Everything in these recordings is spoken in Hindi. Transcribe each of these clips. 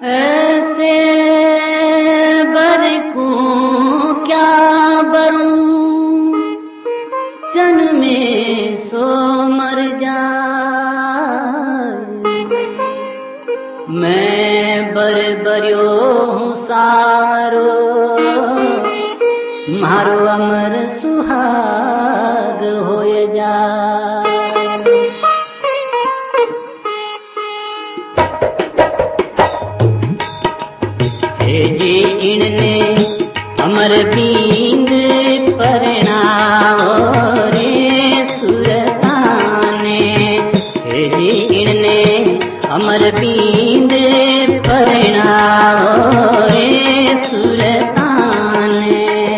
ऐसे बर को क्या बरूं, जन्मे सो मर जाए। मैं बर बर्यो हूँ सारो, मारो अमर सुहाग होय जाए। जी इनने अमर बींद परणाओ रे सुरताने। जी इनने अमर बींद परणाओ रे सुरताने।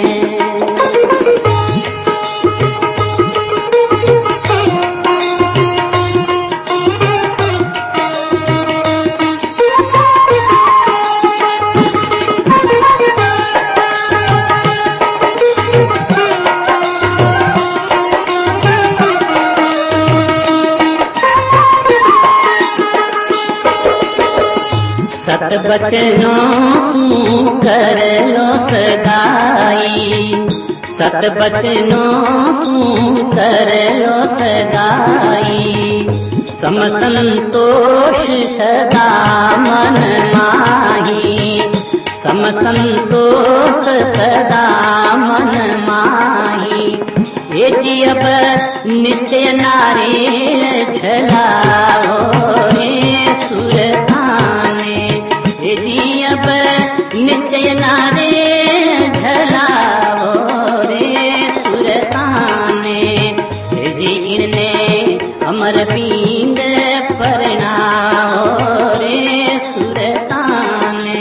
सत बचनों कर लो सगाई, सत बचनों कर लो सगाई। सम संतोष सदा मन माही, सम संतोष सदा मन माही। ये जी अब निश्चय नारे झलाओ रे सुरताने। जी अब निश्चय नारे झलाओ रे सुरताने। जी इनने अमर बींद परणाओ रे सुरताने।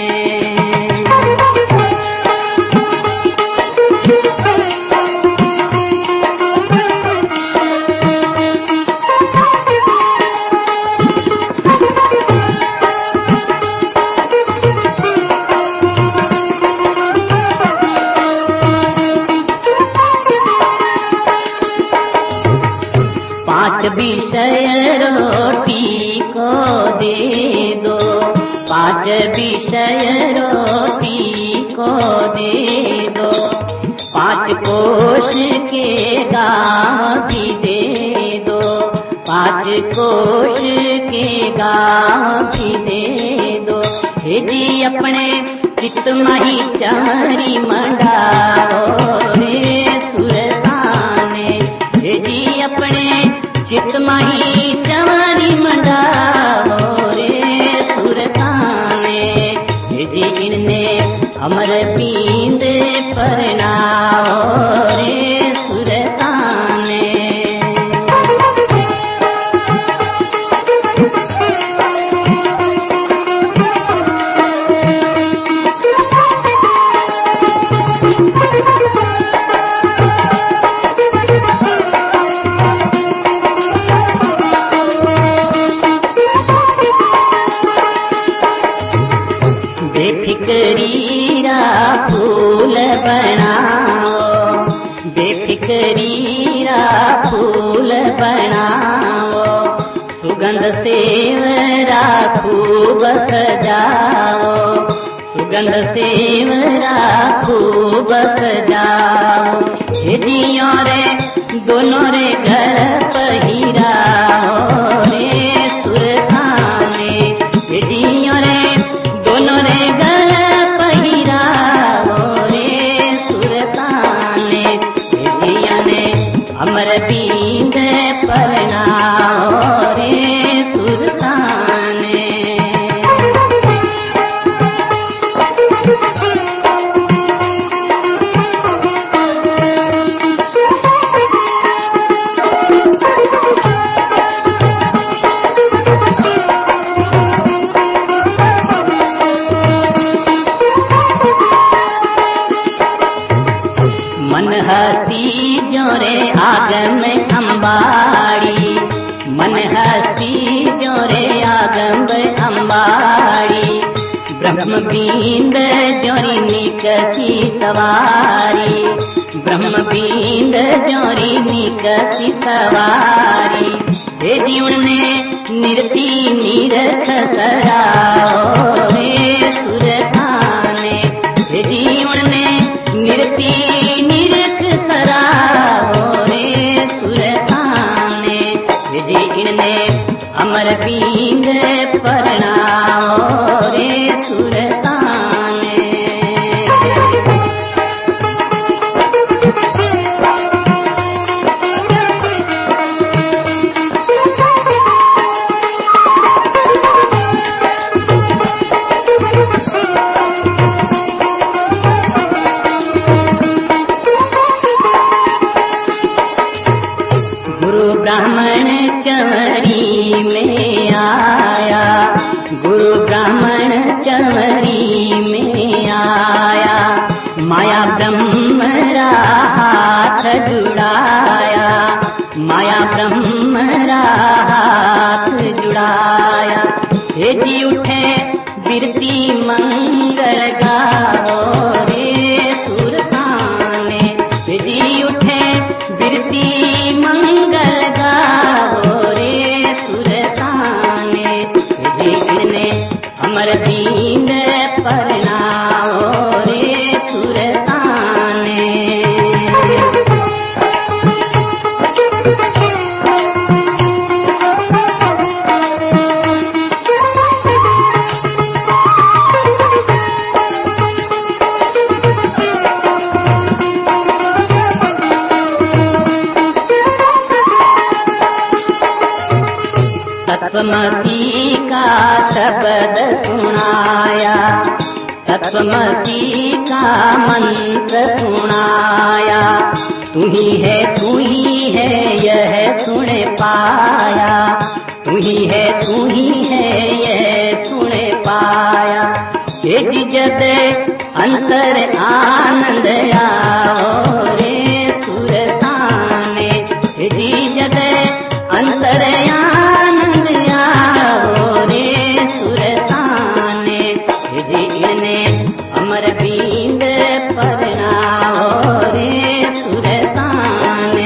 पांच विषय रोटी को दे दो, पांच विषय रोटी को दे दो। पांच कोश के गाँव भी दे दो, पांच कोश के गाँव भी दे दो। हे जी अपने चित माही चमरी मंडाओ रे सुरताने। हे जी अपने चित माही चमरी मंडाओ रे सुरताने। जी इनने अमर बींद परणाओ रे सुरताने। बेफिकरीरा फूल बनाओ, बेफिकरीरा फूल बनाओ। सुगंध सेवरा खूब सजाओ, सुगंध सेवरा खूब सजाओ। हे जियों रे दोनों रे घर पहिराओ रे सुरताने। हे जियों रे दोनों रे घर पहिराओ रे सुरताने। जिया ने अमर बींद परणाओ रे सुरताने। मन हसी जोरे आगम अंबाड़ी, मन हसी जोरे आगम अंबाड़ी। ब्रह्म बींद जोरी निकसी सवारी, ब्रह्म बींद जोरी निकसी सवारी। हे जीवन ने निरती निरख सराओ रे चमरी में आया, माया ब्रह्म हाथ जुड़ाया, माया ब्रह्म हाथ जुड़ाया। हे जी उठे बिरती मंगल गाओ रे सुरताने, हे जी उठे बिरती मंगल गाओ रे सुरताने, हे जी इन्हें अमर दीन परनाओ रे सुरताने। तत्वमसी का शब्द सुनाया, तत्वमसी का मंत्र सुनाया, तू ही है यह सुन पाया, तू ही है यह सुन पाया। हे जिजद अंतर आनंद आओ रे सुरताने, हे जिजद अंतर आनंद आओ रे सुरताने, हे जी इन्हें अमर बींद परनाओ रे सुरताने।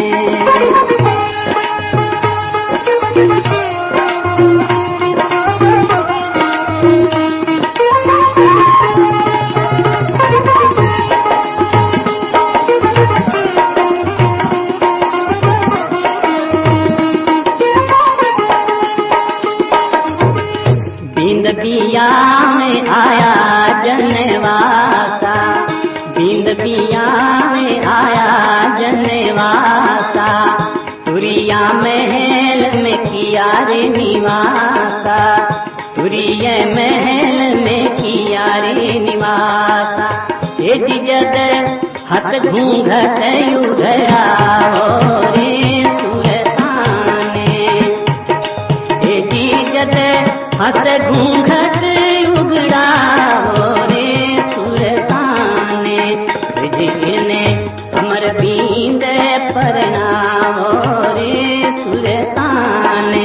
बिया में आया जनवासा, बिंद बिया में आया जनवासा, तुरिया महल में किया रे निवासा, तुरिया महल में किया रे निवासा। हे जिजद हथ घूंघट उघड़ाओ रे सुरताने, हे जिजद हथ घूंघट उगड़ाओ रे सुरताने, जिने अमर बींद परनाओ रे सुरताने।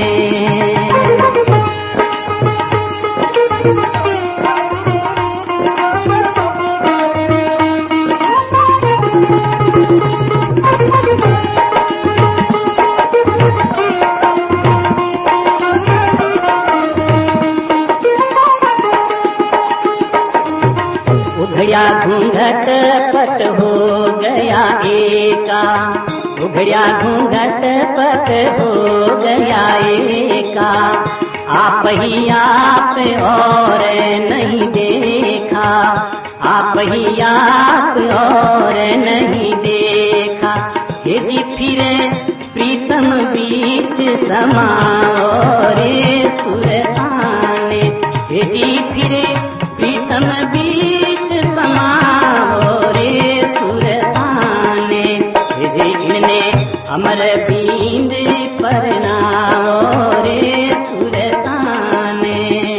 उघड़िया घूंघट पट हो गया एका, उघड़िया घूंघट पट हो गया एका, आप ही आप और नहीं देखा, आप ही आप और नहीं देखा। हे जी फिरे प्रीतम बीच समाओ रे सुरताने, हे जी फिरे प्रीतम बीच समाओ रे सुरताने, हे जी इन्हें अमर बींद परनाओ रे सुरताने।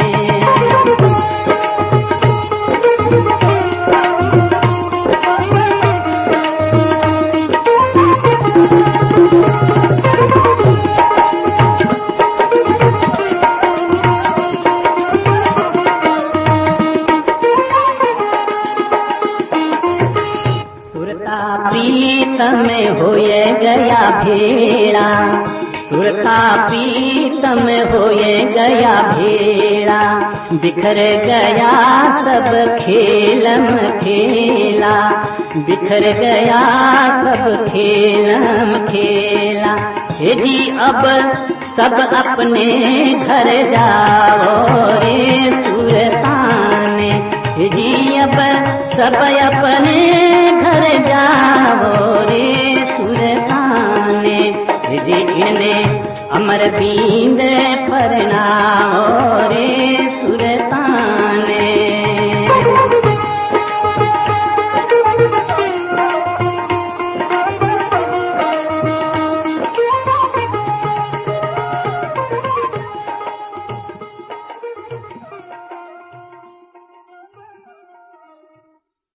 प्रीतम होए गया भेड़ा, सुरता प्रीतम होए गया भेड़ा, बिखर गया सब खेलम खेला, बिखर गया सब खेलम खेला। हे जी अब सब अपने घर जाओ रे सुरताने, हे जी अब सब अपने घर जाओ रे सुरताने, हे जी इन्हें अमर बींद परनाओ रे सुरताने।